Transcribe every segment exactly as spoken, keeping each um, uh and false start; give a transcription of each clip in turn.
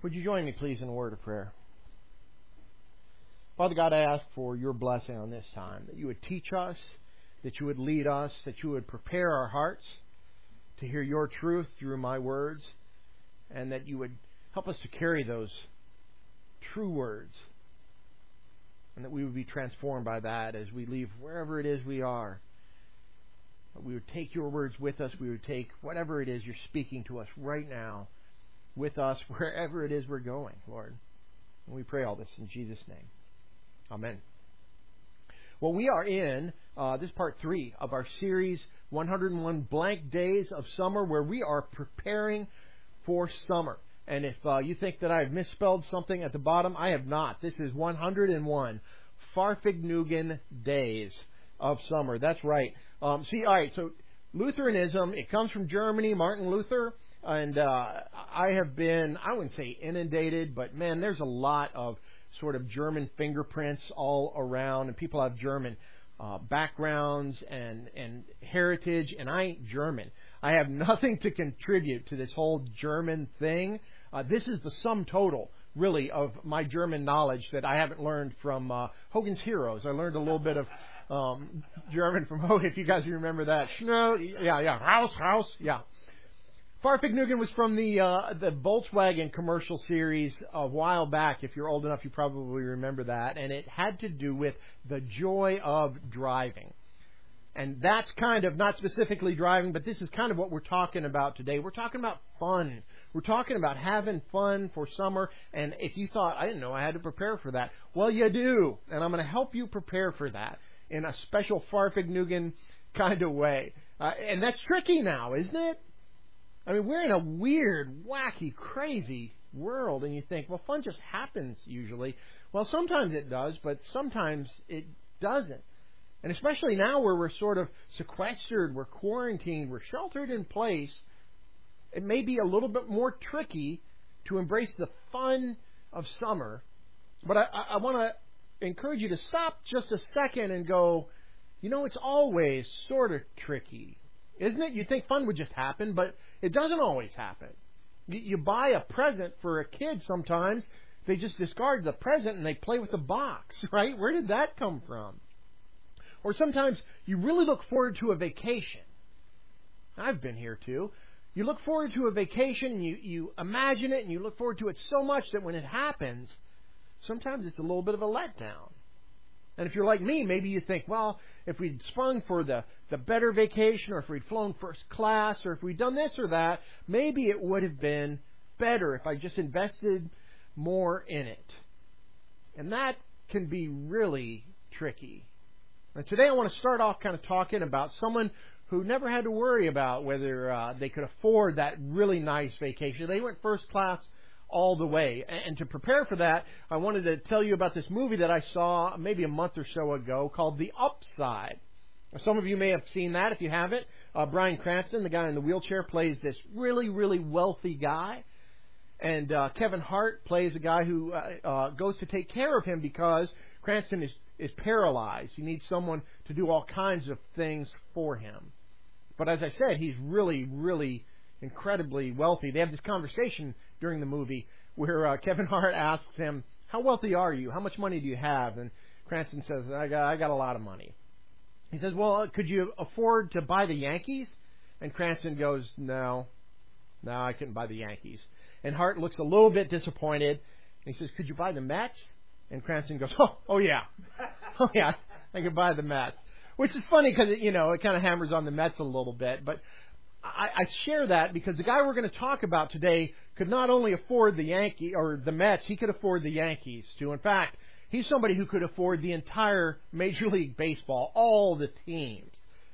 Would you join me, please, in a word of prayer? Father God, I ask for your blessing on this time, that you would teach us, that you would lead us, that you would prepare our hearts to hear your truth through my words, and that you would help us to carry those true words, and that we would be transformed by that as we leave wherever it is we are. That we would take your words with us. We would take whatever it is you're speaking to us right now with us wherever it is we're going, Lord. And we pray all this in Jesus' name. Amen. Well, we are in uh, this part three of our series, one hundred one Blank Days of Summer, where we are preparing for summer. And if uh, you think that I've misspelled something at the bottom, I have not. This is one hundred one Fahrvergnügen Days of Summer. That's right. Um, see, all right, so Lutheranism, it comes from Germany, Martin Luther. And uh, I have been, I wouldn't say inundated, but man, there's a lot of sort of German fingerprints all around, and people have German uh, backgrounds and, and heritage, and I ain't German. I have nothing to contribute to this whole German thing. Uh, this is the sum total, really, of my German knowledge that I haven't learned from uh, Hogan's Heroes. I learned a little bit of um, German from Hogan, if you guys remember that. Schnell, yeah, yeah, Raus, Raus, yeah. Fahrvergnügen was from the uh, the Volkswagen commercial series a while back. If you're old enough, you probably remember that. And it had to do with the joy of driving. And that's kind of, not specifically driving, but this is kind of what we're talking about today. We're talking about fun. We're talking about having fun for summer. And if you thought, I didn't know I had to prepare for that, well, you do. And I'm going to help you prepare for that in a special Fahrvergnügen kind of way. Uh, and that's tricky now, isn't it? I mean, we're in a weird, wacky, crazy world, and you think, well, fun just happens usually. Well, sometimes it does, but sometimes it doesn't. And especially now where we're sort of sequestered, we're quarantined, we're sheltered in place, it may be a little bit more tricky to embrace the fun of summer. But I, I, I want to encourage you to stop just a second and go, you know, it's always sort of tricky. Isn't it? You'd think fun would just happen, but it doesn't always happen. You, you buy a present for a kid sometimes, they just discard the present and they play with the box, right? Where did that come from? Or sometimes you really look forward to a vacation. I've been here too. You look forward to a vacation, and you, you imagine it, and you look forward to it so much that when it happens, sometimes it's a little bit of a letdown. And if you're like me, maybe you think, well, if we'd sprung for the, the better vacation, or if we'd flown first class, or if we'd done this or that, maybe it would have been better if I just invested more in it. And that can be really tricky. And today I want to start off kind of talking about someone who never had to worry about whether uh, they could afford that really nice vacation. They went first class all the way. And to prepare for that, I wanted to tell you about this movie that I saw maybe a month or so ago called The Upside. Some of you may have seen that. If you haven't, uh, Bryan Cranston, the guy in the wheelchair, plays this really, really wealthy guy. And uh, Kevin Hart plays a guy who uh, uh, goes to take care of him because Cranston is, is paralyzed. He needs someone to do all kinds of things for him. But as I said, he's really, really incredibly wealthy. They have this conversation during the movie where uh, Kevin Hart asks him, how wealthy are you? How much money do you have? And Cranston says, I got, I got a lot of money. He says, well, could you afford to buy the Yankees? And Cranston goes, no, no, I couldn't buy the Yankees. And Hart looks a little bit disappointed. And he says, could you buy the Mets? And Cranston goes, oh, oh yeah. Oh, yeah, I could buy the Mets. Which is funny because, you know, it kind of hammers on the Mets a little bit. But I, I share that because the guy we're going to talk about today could not only afford the Yankee or the Mets, he could afford the Yankees too. In fact, he's somebody who could afford the entire Major League Baseball, all the teams.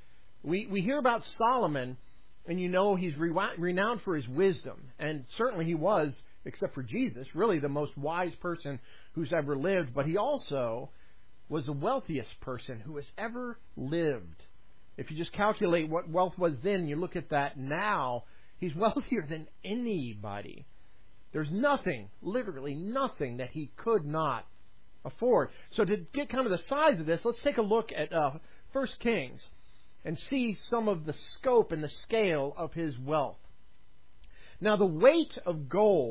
We we hear about Solomon, and you know he's re- renowned for his wisdom, and certainly he was, except for Jesus, really the most wise person who's ever lived. But he also was the wealthiest person who has ever lived. If you just calculate what wealth was then, you look at that now, he's wealthier than anybody. There's nothing, literally nothing, that he could not afford. So to get kind of the size of this, let's take a look at uh, First Kings and see some of the scope and the scale of his wealth. Now, the weight of gold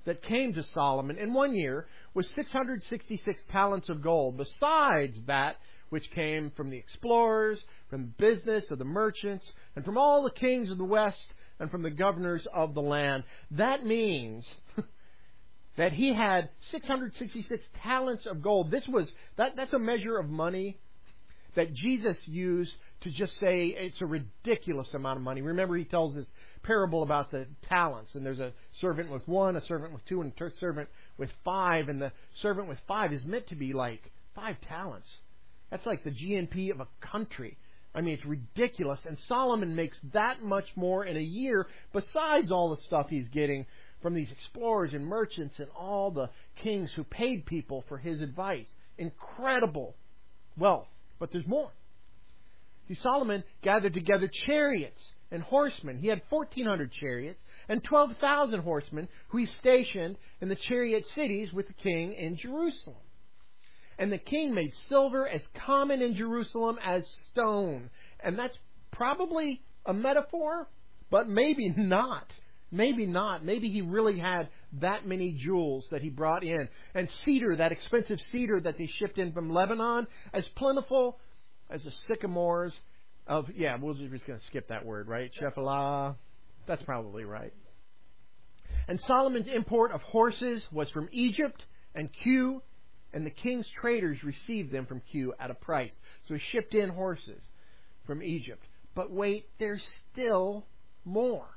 that came to Solomon in one year was six hundred sixty-six talents of gold, besides that which came from the explorers, from the business of the merchants, and from all the kings of the west, and from the governors of the land. That means that he had six hundred sixty-six talents of gold. This was that that's a measure of money that Jesus used to just say it's a ridiculous amount of money. Remember, he tells this parable about the talents, and there's a servant with one, a servant with two, and a servant with five, and the servant with five is meant to be like five talents. That's like the G N P of a country. I mean, it's ridiculous. And Solomon makes that much more in a year, besides all the stuff he's getting from these explorers and merchants and all the kings who paid people for his advice. Incredible wealth. But there's more. See, Solomon gathered together chariots and horsemen. He had fourteen hundred chariots and twelve thousand horsemen who he stationed in the chariot cities with the king in Jerusalem. And the king made silver as common in Jerusalem as stone. And that's probably a metaphor, but maybe not. Maybe not. Maybe he really had that many jewels that he brought in. And cedar, that expensive cedar that they shipped in from Lebanon, as plentiful as the sycamores of, yeah, we're just going to skip that word, right? Shephelah. That's probably right. And Solomon's import of horses was from Egypt and Q, and the king's traders received them from Q at a price. So he shipped in horses from Egypt. But wait, there's still more.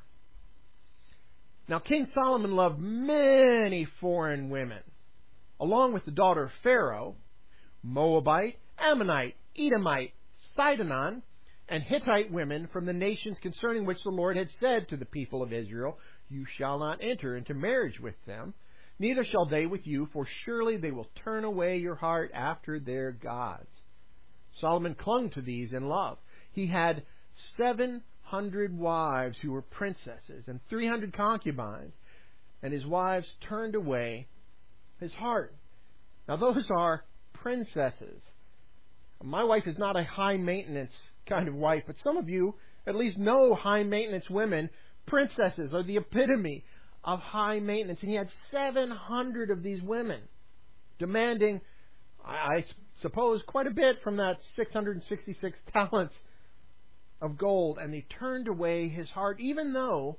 Now, King Solomon loved many foreign women, along with the daughter of Pharaoh, Moabite, Ammonite, Edomite, Sidon, and Hittite women from the nations concerning which the Lord had said to the people of Israel, "You shall not enter into marriage with them, neither shall they with you, for surely they will turn away your heart after their gods." Solomon clung to these in love. He had seven hundred wives who were princesses and three hundred concubines, and his wives turned away his heart. Now, those are princesses. My wife is not a high-maintenance kind of wife, but some of you at least know high-maintenance women. Princesses are the epitome of high maintenance. And he had seven hundred of these women, demanding, I suppose, quite a bit from that six hundred sixty-six talents of gold. And they turned away his heart, even though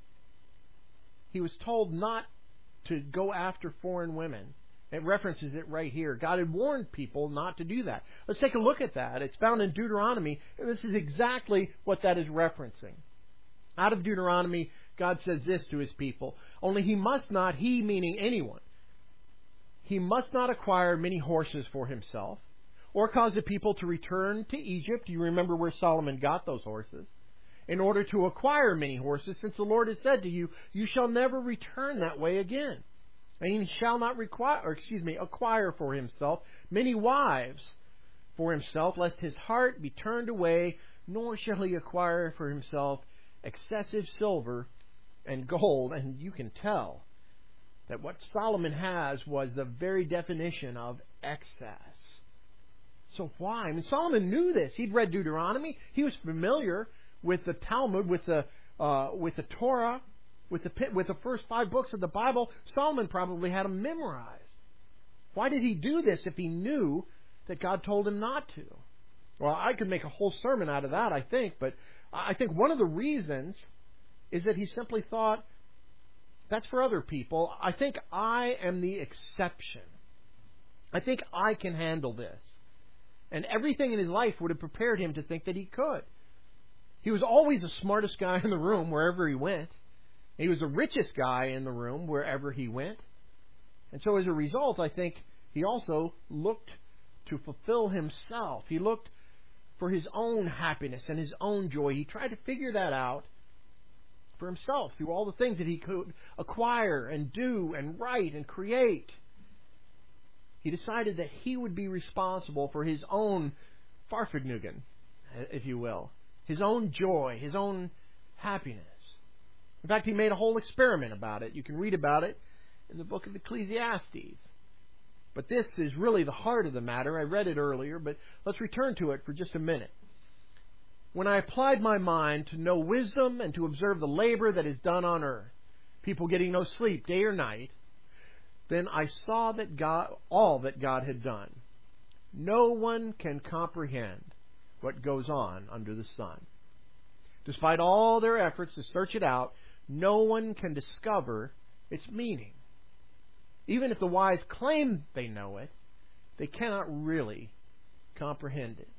he was told not to go after foreign women. It references it right here. God had warned people not to do that. Let's take a look at that. It's found in Deuteronomy. And this is exactly what that is referencing. Out of Deuteronomy, God says this to his people: only he must not, he meaning anyone, he must not acquire many horses for himself, or cause the people to return to Egypt. You remember where Solomon got those horses. In order to acquire many horses, since the Lord has said to you, you shall never return that way again. And he shall not require, or excuse me, acquire for himself many wives for himself, lest his heart be turned away, nor shall he acquire for himself excessive silver and gold. And you can tell that what Solomon has was the very definition of excess. So why? I mean, Solomon knew this. He'd read Deuteronomy. He was familiar with the Talmud, with the uh, with the Torah, with the with the first five books of the Bible. Solomon probably had them memorized. Why did he do this if he knew that God told him not to? Well, I could make a whole sermon out of that, I think, but I think one of the reasons is that he simply thought, that's for other people. I think I am the exception. I think I can handle this. And everything in his life would have prepared him to think that he could. He was always the smartest guy in the room wherever he went. He was the richest guy in the room wherever he went. And so as a result, I think he also looked to fulfill himself. He looked for his own happiness and his own joy. He tried to figure that out for himself through all the things that he could acquire and do and write and create. He decided that he would be responsible for his own Farfignugan, if you will, his own joy, his own happiness. In fact, he made a whole experiment about it. You can read about it in the book of Ecclesiastes. But this is really the heart of the matter. I read it earlier, but let's return to it for just a minute. When I applied my mind to know wisdom and to observe the labor that is done on earth, people getting no sleep day or night, Then I saw that God, all that God had done. No one can comprehend what goes on under the sun. Despite all their efforts to search it out, no one can discover its meaning. Even if the wise claim they know it, they cannot really comprehend it.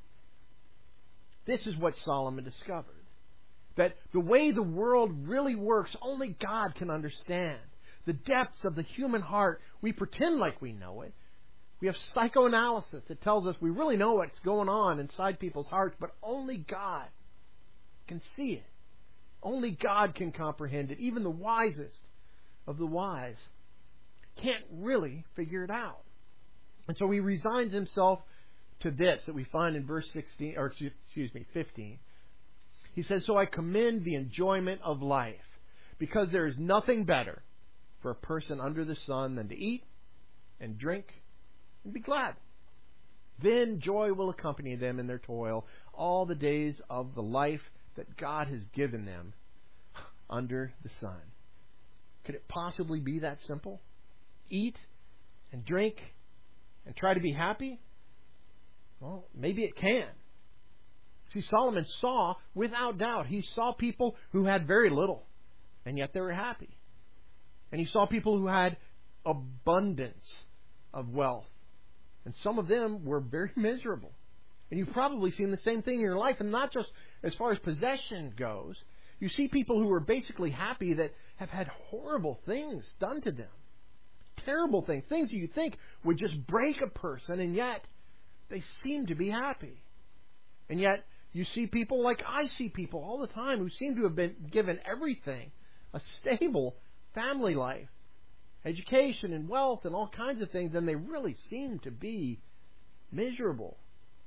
This is what Solomon discovered. That the way the world really works, only God can understand. The depths of the human heart, we pretend like we know it. We have psychoanalysis that tells us we really know what's going on inside people's hearts, but only God can see it. Only God can comprehend it. Even the wisest of the wise can't really figure it out. And so he resigns himself to this that we find in verse sixteen, or excuse me, fifteen. He says, "So I commend the enjoyment of life, because there is nothing better for a person under the sun than to eat and drink and be glad. Then joy will accompany them in their toil all the days of the life that God has given them under the sun." Could it possibly be that simple? Eat and drink and try to be happy? Well, maybe it can. See, Solomon saw, without doubt, he saw people who had very little, and yet they were happy. And he saw people who had abundance of wealth, and some of them were very miserable. And you've probably seen the same thing in your life, and not just as far as possession goes. You see people who are basically happy that have had horrible things done to them. Terrible things. Things that you think would just break a person, and yet they seem to be happy. And yet you see people like I see people all the time who seem to have been given everything. A stable family life, education and wealth and all kinds of things, and they really seem to be miserable.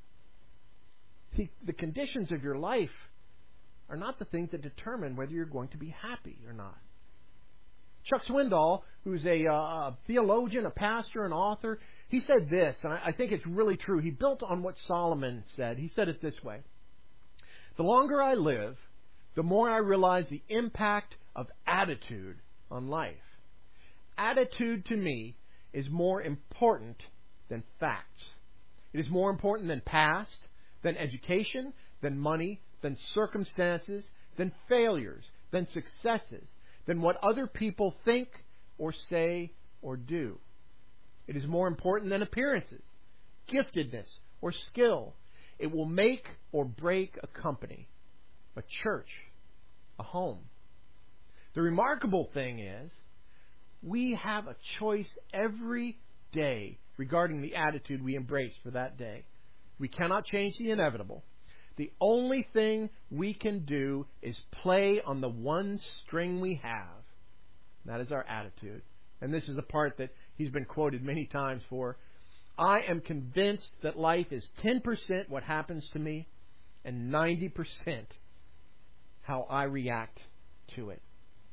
See, the conditions of your life are not the things that determine whether you're going to be happy or not. Chuck Swindoll, who's a uh, theologian, a pastor, an author, he said this, and I, I think it's really true. He built on what Solomon said. He said it this way: "The longer I live, the more I realize the impact of attitude on life. Attitude to me is more important than facts. It is more important than past, than education, than money, than circumstances, than failures, than successes, than what other people think or say or do. It is more important than appearances, giftedness, or skill. It will make or break a company, a church, a home. The remarkable thing is, we have a choice every day regarding the attitude we embrace for that day. We cannot change the inevitable. The only thing we can do is play on the one string we have. That is our attitude. And this is the part that he's been quoted many times for. I am convinced that life is ten percent what happens to me and ninety percent how I react to it.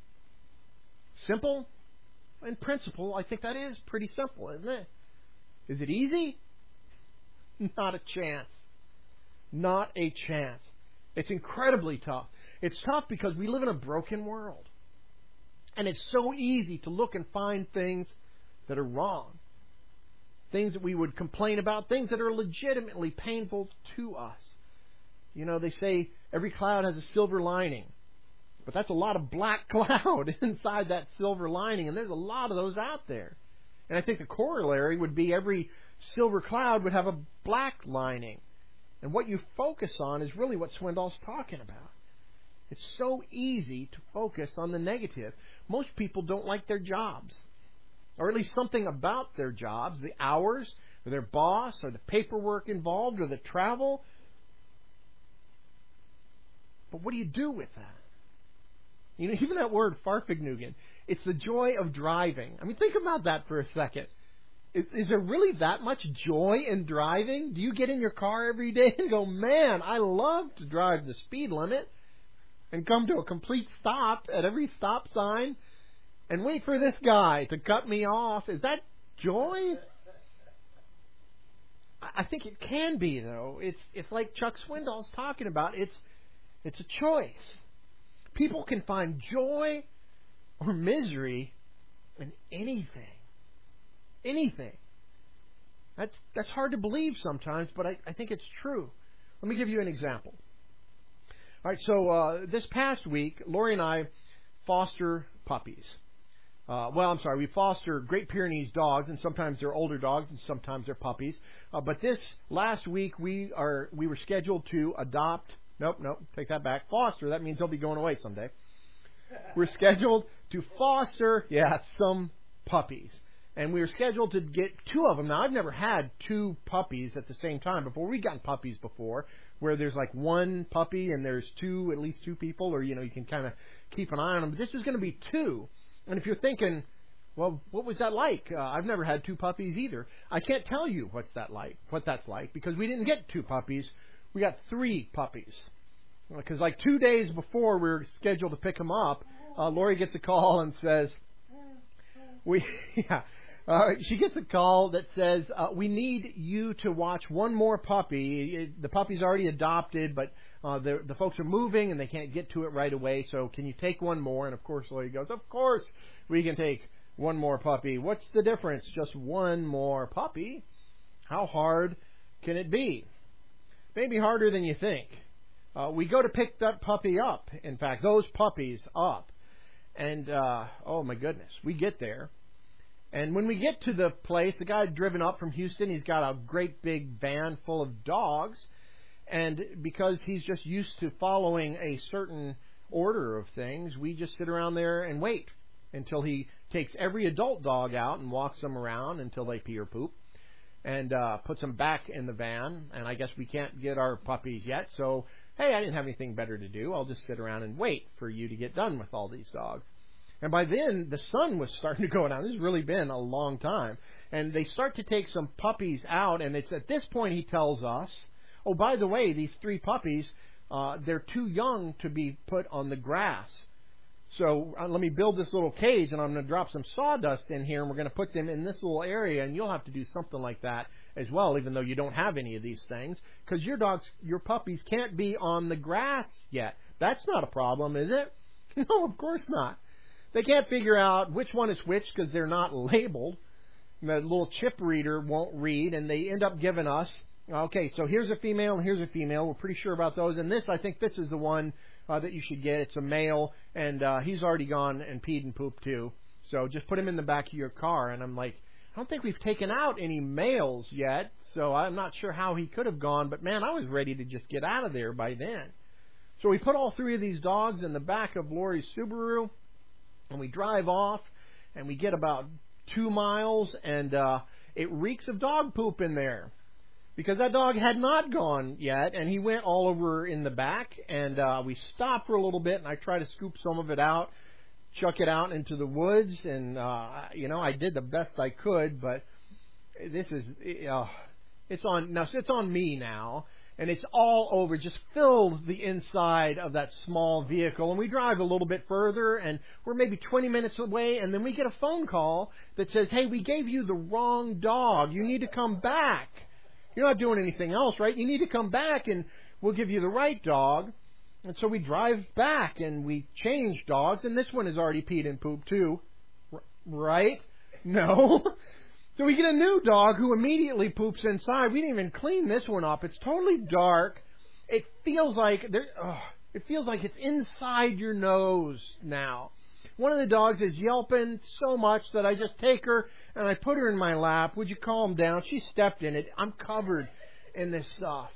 Simple? In principle, I think that is pretty simple, isn't it? Is it easy? Not a chance. Not a chance. It's incredibly tough. It's tough because we live in a broken world. And it's so easy to look and find things that are wrong. Things that we would complain about. Things that are legitimately painful to us. You know, they say every cloud has a silver lining. But that's a lot of black cloud inside that silver lining. And there's a lot of those out there. And I think the corollary would be every silver cloud would have a black lining. And what you focus on is really what Swindoll's talking about. It's so easy to focus on the negative. Most people don't like their jobs. Or at least something about their jobs, the hours, or their boss, or the paperwork involved, or the travel. But what do you do with that? You know, even that word, Farfignugan, it's the joy of driving. I mean, think about that for a second. Is, is there really that much joy in driving? Do you get in your car every day and go, man, I love to drive the speed limit and come to a complete stop at every stop sign and wait for this guy to cut me off? Is that joy? I think it can be, though. It's it's like Chuck Swindoll's talking about. It's it's a choice. People can find joy or misery in anything. anything. That's that's hard to believe sometimes, but I, I think it's true. Let me give you an example. All right, so uh, this past week, Lori and I foster puppies. Uh, well, I'm sorry, we foster Great Pyrenees dogs, and sometimes they're older dogs, and sometimes they're puppies. Uh, but this last week, we are we were scheduled to adopt. Nope, nope, take that back. Foster. That means they'll be going away someday. We're scheduled to foster, yeah, some puppies. And we were scheduled to get two of them. Now, I've never had two puppies at the same time before. We've gotten puppies before where there's like one puppy and there's two, at least two people, or, you know, you can kind of keep an eye on them. But this was going to be two. And if you're thinking, well, what was that like? Uh, I've never had two puppies either. I can't tell you what's that like, what that's like, because we didn't get two puppies. We got three puppies. Because like two days before we were scheduled to pick them up, uh, Lori gets a call and says, "We, yeah." Uh, she gets a call that says, uh, we need you to watch one more puppy. The puppy's already adopted, but uh, the, the folks are moving and they can't get to it right away. So can you take one more? And, of course, Lori goes, of course we can take one more puppy. What's the difference? Just one more puppy? How hard can it be? Maybe harder than you think. Uh, we go to pick that puppy up. In fact, those puppies up. And, uh, oh, my goodness, we get there. And when we get to the place, the guy had driven up from Houston. He's got a great big van full of dogs. And because he's just used to following a certain order of things, we just sit around there and wait until he takes every adult dog out and walks them around until they pee or poop and uh, puts them back in the van. And I guess we can't get our puppies yet. So, hey, I didn't have anything better to do. I'll just sit around and wait for you to get done with all these dogs. And by then, the sun was starting to go down. This has really been a long time. And they start to take some puppies out, and it's at this point he tells us, oh, by the way, these three puppies, uh, they're too young to be put on the grass. So uh, let me build this little cage, and I'm going to drop some sawdust in here, and we're going to put them in this little area, and you'll have to do something like that as well, even though you don't have any of these things, because your dogs, your puppies can't be on the grass yet. That's not a problem, is it? No, of course not. They can't figure out which one is which because they're not labeled. The little chip reader won't read, and they end up giving us, okay, so here's a female and here's a female. We're pretty sure about those. And this, I think this is the one uh, that you should get. It's a male, and uh, he's already gone and peed and pooped too. So just put him in the back of your car. And I'm like, I don't think we've taken out any males yet, so I'm not sure how he could have gone. But, man, I was ready to just get out of there by then. So we put all three of these dogs in the back of Lori's Subaru. And we drive off, and we get about two miles, and uh, it reeks of dog poop in there. Because that dog had not gone yet, and he went all over in the back. And uh, we stopped for a little bit, and I tried to scoop some of it out, chuck it out into the woods. And, uh, you know, I did the best I could, but this is, uh, it's on, now it's on me now. And it's all over, just filled the inside of that small vehicle. And we drive a little bit further, and we're maybe twenty minutes away, and then we get a phone call that says, hey, we gave you the wrong dog. You need to come back. You're not doing anything else, right? You need to come back, and we'll give you the right dog. And so we drive back, and we change dogs, and this one has already peed and pooped too. Right? No. So we get a new dog who immediately poops inside. We didn't even clean this one up. It's totally dark. It feels like there. Oh, it feels like it's inside your nose now. One of the dogs is yelping so much that I just take her and I put her in my lap. Would you calm down? She stepped in it. I'm covered in this stuff.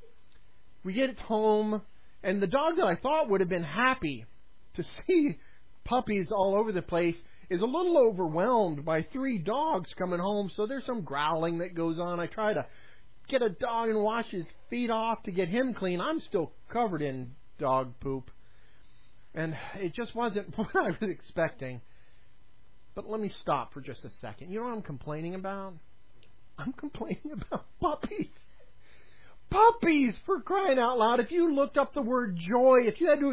We get home, and the dog that I thought would have been happy to see puppies all over the place is a little overwhelmed by three dogs coming home, so there's some growling that goes on. I try to get a dog and wash his feet off to get him clean. I'm still covered in dog poop, and it just wasn't what I was expecting. But let me stop for just a second. You know what I'm complaining about? I'm complaining about puppies. Puppies, for crying out loud. If you looked up the word joy, if you had to